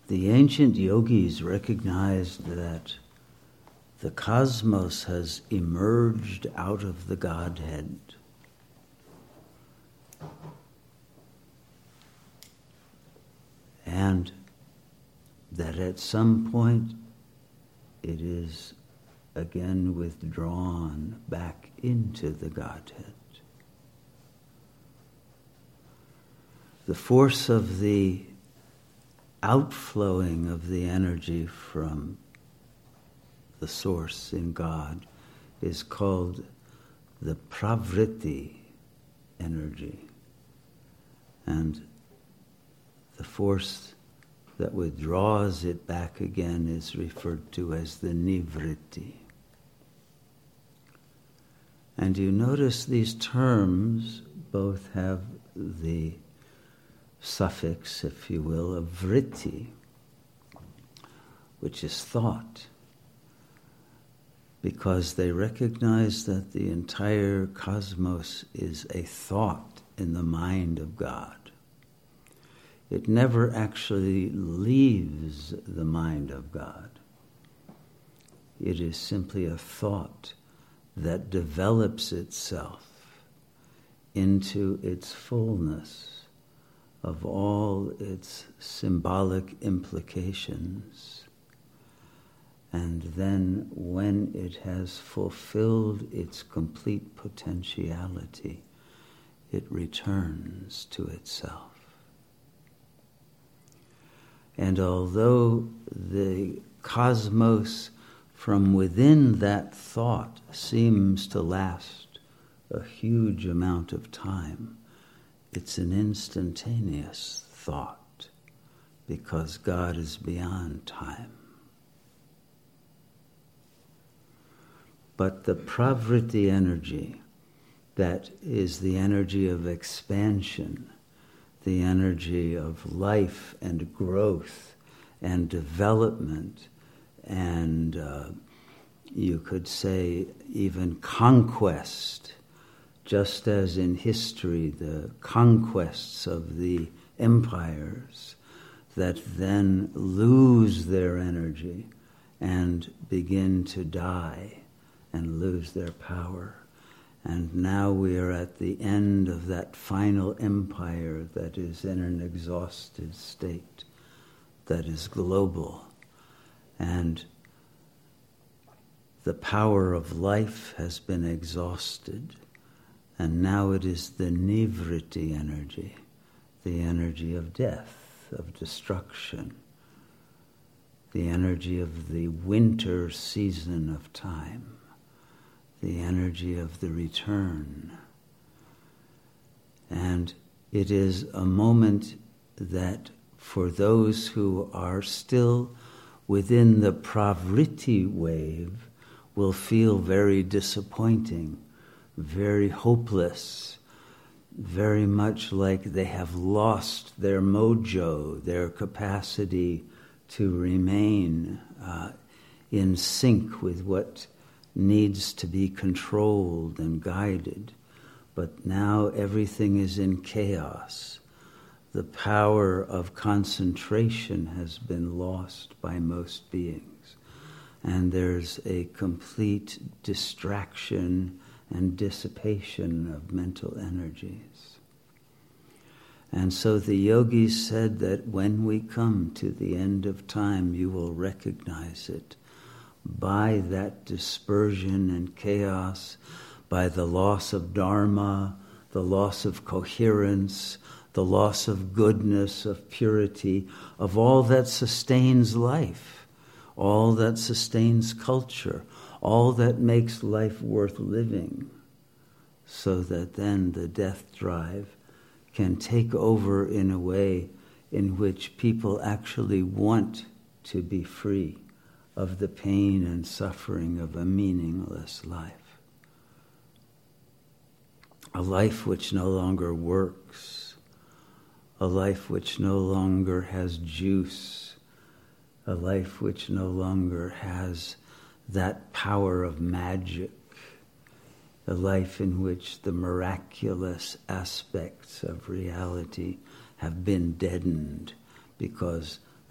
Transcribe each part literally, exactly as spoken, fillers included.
The ancient yogis recognized that the cosmos has emerged out of the Godhead. And that at some point it is again withdrawn back into the Godhead. The force of the outflowing of the energy from the source in God is called the pravritti energy. And the force that withdraws it back again is referred to as the nivritti. And you notice these terms both have the suffix, if you will, of vritti, which is thought, because they recognize that the entire cosmos is a thought in the mind of God. It never actually leaves the mind of God. It is simply a thought that develops itself into its fullness of all its symbolic implications. And then when it has fulfilled its complete potentiality, it returns to itself. And although the cosmos from within that thought seems to last a huge amount of time, it's an instantaneous thought because God is beyond time. But the pravritti energy, that is the energy of expansion, the energy of life and growth and development and uh, you could say even conquest, just as in history the conquests of the empires that then lose their energy and begin to die and lose their power. And now we are at the end of that final empire that is in an exhausted state, that is global. And the power of life has been exhausted, and now it is the nivritti energy, the energy of death, of destruction, the energy of the winter season of time, the energy of the return. And it is a moment that for those who are still within the pravritti wave will feel very disappointing, very hopeless, very much like they have lost their mojo, their capacity to remain uh, in sync with what needs to be controlled and guided. But now everything is in chaos. The power of concentration has been lost by most beings. And there's a complete distraction and dissipation of mental energies. And so the yogis said that when we come to the end of time, you will recognize it by that dispersion and chaos, by the loss of dharma, the loss of coherence, the loss of goodness, of purity, of all that sustains life, all that sustains culture, all that makes life worth living, so that then the death drive can take over in a way in which people actually want to be free of the pain and suffering of a meaningless life. A life which no longer works, a life which no longer has juice, a life which no longer has that power of magic, a life in which the miraculous aspects of reality have been deadened because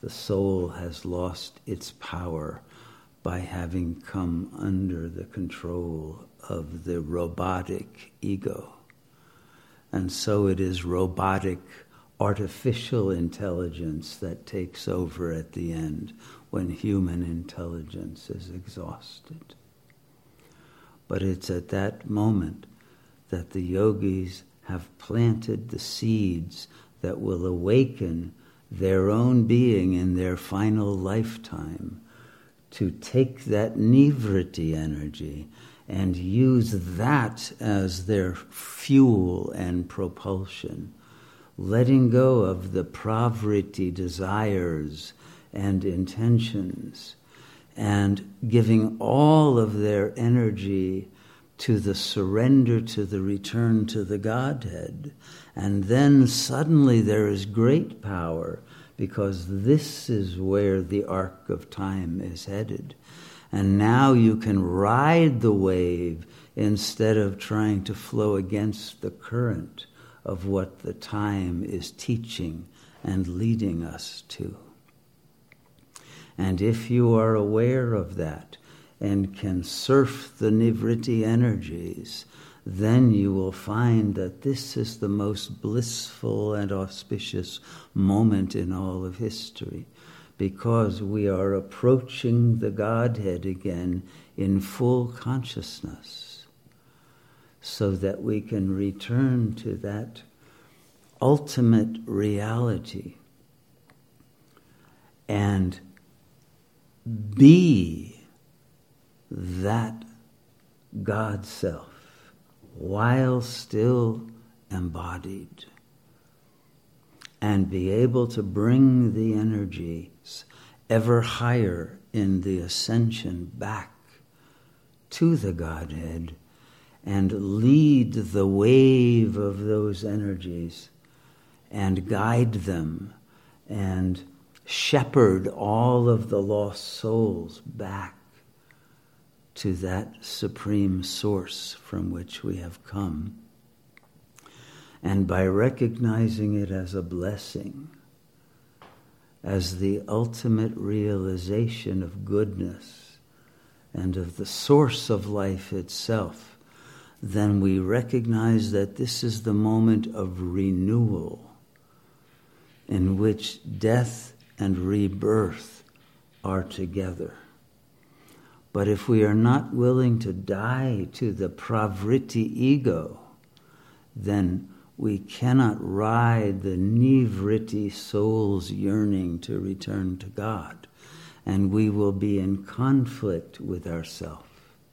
the soul has lost its power by having come under the control of the robotic ego. And so it is robotic, artificial intelligence that takes over at the end when human intelligence is exhausted. But it's at that moment that the yogis have planted the seeds that will awaken their own being in their final lifetime to take that nivriti energy and use that as their fuel and propulsion, letting go of the pravriti desires and intentions, and giving all of their energy to the surrender, to the return to the Godhead. And then suddenly there is great power, because this is where the arc of time is headed. And now you can ride the wave instead of trying to flow against the current of what the time is teaching and leading us to. And if you are aware of that and can surf the nivriti energies, then you will find that this is the most blissful and auspicious moment in all of history, because we are approaching the Godhead again in full consciousness, so that we can return to that ultimate reality and be that God self while still embodied, and be able to bring the energies ever higher in the ascension back to the Godhead and lead the wave of those energies and guide them and shepherd all of the lost souls back to that supreme source from which we have come. And by recognizing it as a blessing, as the ultimate realization of goodness and of the source of life itself, then we recognize that this is the moment of renewal in which death and rebirth are together. But if we are not willing to die to the pravriti ego, then we cannot ride the nivriti soul's yearning to return to God, and we will be in conflict with ourselves.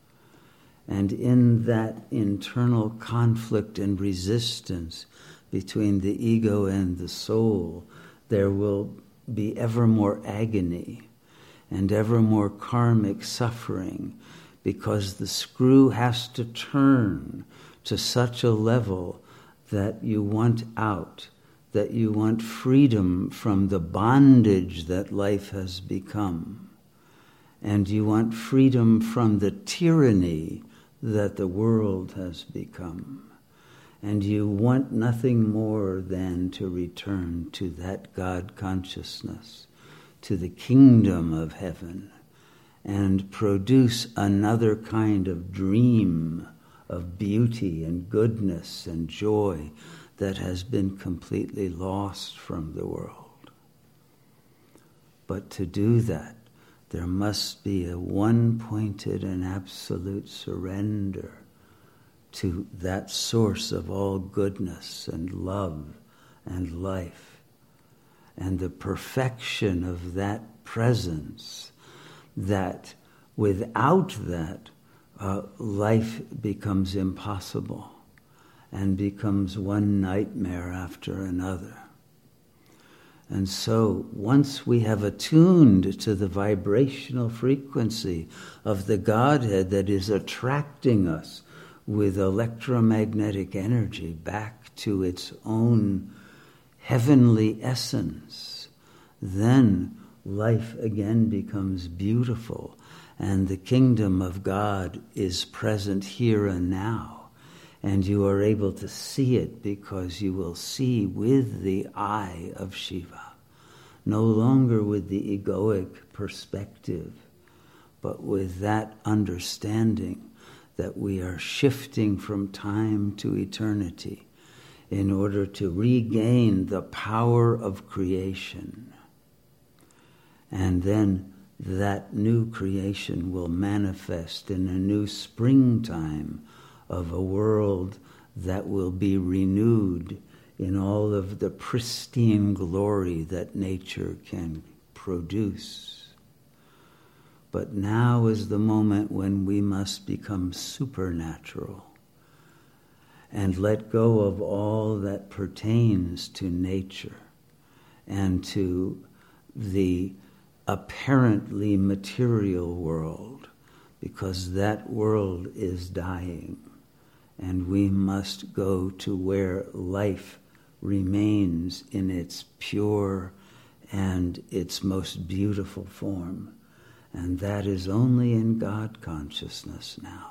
And in that internal conflict and resistance between the ego and the soul, there will be ever more agony and ever more karmic suffering, because the screw has to turn to such a level that you want out, that you want freedom from the bondage that life has become, and you want freedom from the tyranny that the world has become. And you want nothing more than to return to that God consciousness, to the kingdom of heaven, and produce another kind of dream of beauty and goodness and joy that has been completely lost from the world. But to do that, there must be a one-pointed and absolute surrender to that source of all goodness and love and life, and the perfection of that presence, that without that, uh, life becomes impossible and becomes one nightmare after another. And so once we have attuned to the vibrational frequency of the Godhead that is attracting us with electromagnetic energy back to its own heavenly essence, then life again becomes beautiful, and the kingdom of God is present here and now, and you are able to see it because you will see with the eye of Shiva. no longer with the egoic perspective, but with that understanding that we are shifting from time to eternity in order to regain the power of creation. And then that new creation will manifest in a new springtime of a world that will be renewed in all of the pristine glory that nature can produce. But now is the moment when we must become supernatural and let go of all that pertains to nature and to the apparently material world, because that world is dying, and we must go to where life remains in its pure and its most beautiful form. And that is only in God consciousness now.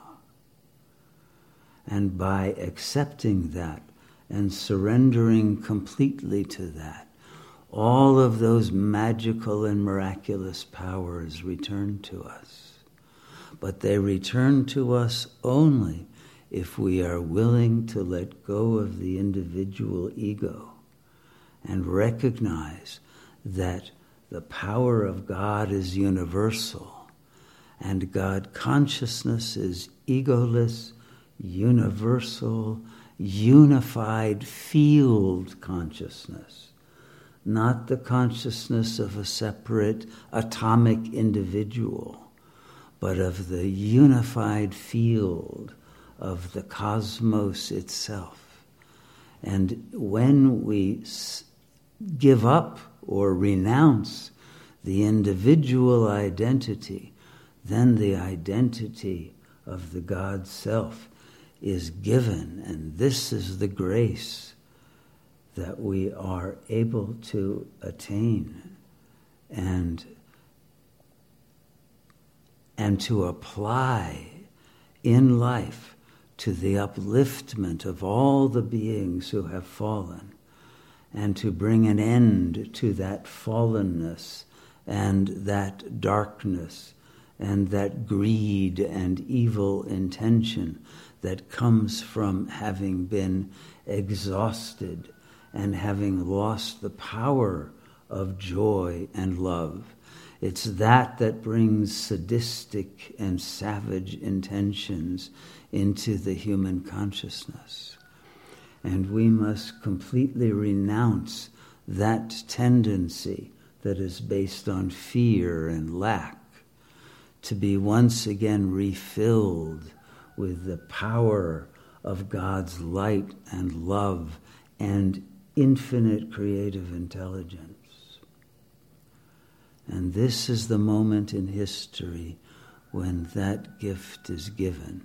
And by accepting that and surrendering completely to that, all of those magical and miraculous powers return to us. But they return to us only if we are willing to let go of the individual ego and recognize that the power of God is universal, and God consciousness is egoless, universal, unified field consciousness, not the consciousness of a separate atomic individual, but of the unified field of the cosmos itself. And when we s- give up or renounce the individual identity, then the identity of the God self is given, and this is the grace that we are able to attain and and to apply in life to the upliftment of all the beings who have fallen, and to bring an end to that fallenness and that darkness and that greed and evil intention that comes from having been exhausted and having lost the power of joy and love. It's that that brings sadistic and savage intentions into the human consciousness. And we must completely renounce that tendency that is based on fear and lack, to be once again refilled with the power of God's light and love and infinite creative intelligence. And this is the moment in history when that gift is given.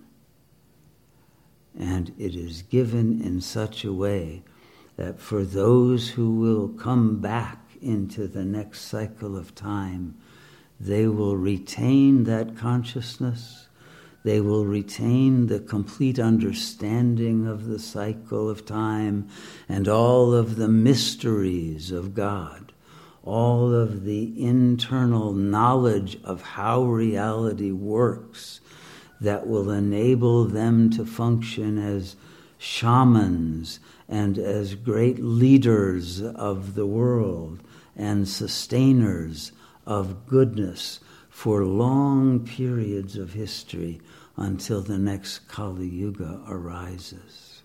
And it is given in such a way that for those who will come back into the next cycle of time, they will retain that consciousness. They will retain the complete understanding of the cycle of time and all of the mysteries of God, all of the internal knowledge of how reality works that will enable them to function as shamans and as great leaders of the world and sustainers of goodness for long periods of history until the next Kali Yuga arises.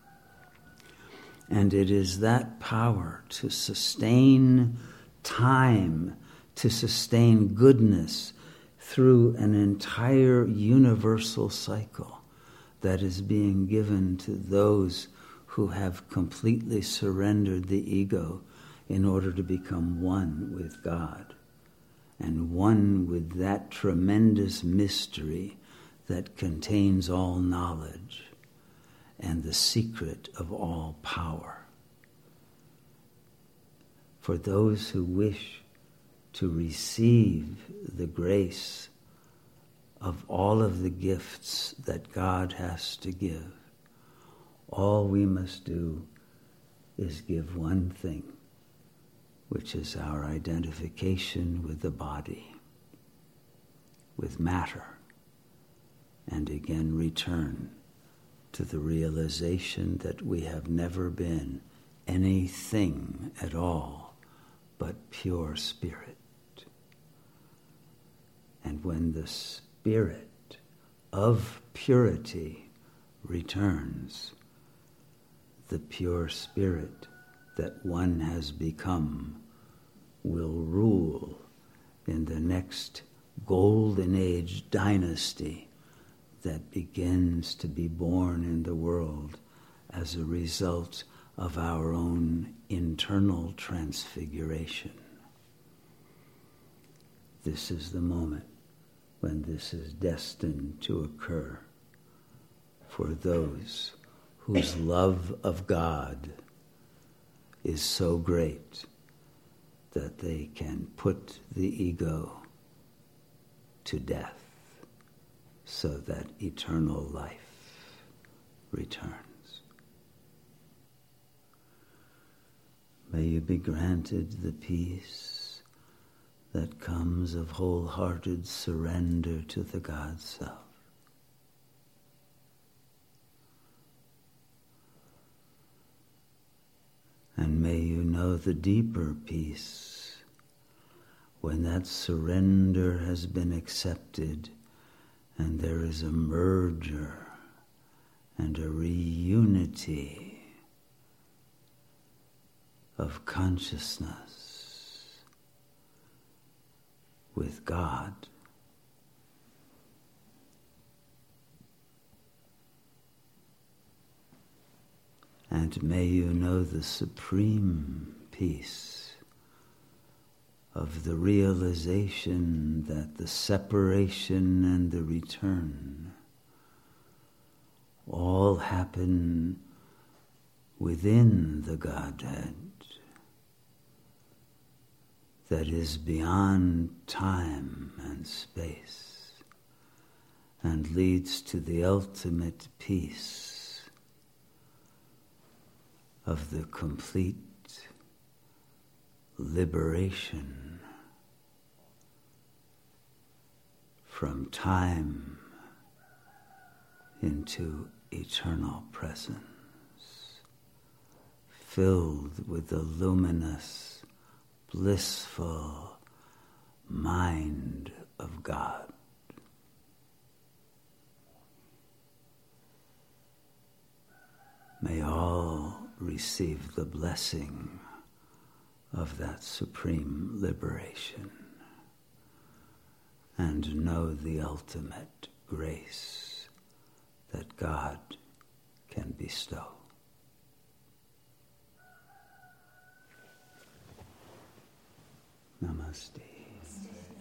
And it is that power to sustain time, to sustain goodness through an entire universal cycle that is being given to those who have completely surrendered the ego in order to become one with God and one with that tremendous mystery that contains all knowledge and the secret of all power. For those who wish to receive the grace of all of the gifts that God has to give, all we must do is give one thing, which which is our identification with the body, with matter, and again return to the realization that we have never been anything at all but pure spirit. And when the spirit of purity returns, the pure spirit that one has become will rule in the next golden age dynasty that begins to be born in the world as a result of our own internal transfiguration. This is the moment when this is destined to occur for those whose love of God is so great that they can put the ego to death so that eternal life returns. May you be granted the peace that comes of wholehearted surrender to the God Self. And may you know the deeper peace when that surrender has been accepted and there is a merger and a reunity of consciousness with God. And may you know the supreme peace of the realization that the separation and the return all happen within the Godhead that is beyond time and space and leads to the ultimate peace of the complete liberation from time into eternal presence, filled with the luminous, blissful mind of God. May all receive the blessing of that supreme liberation and know the ultimate grace that God can bestow. Namaste.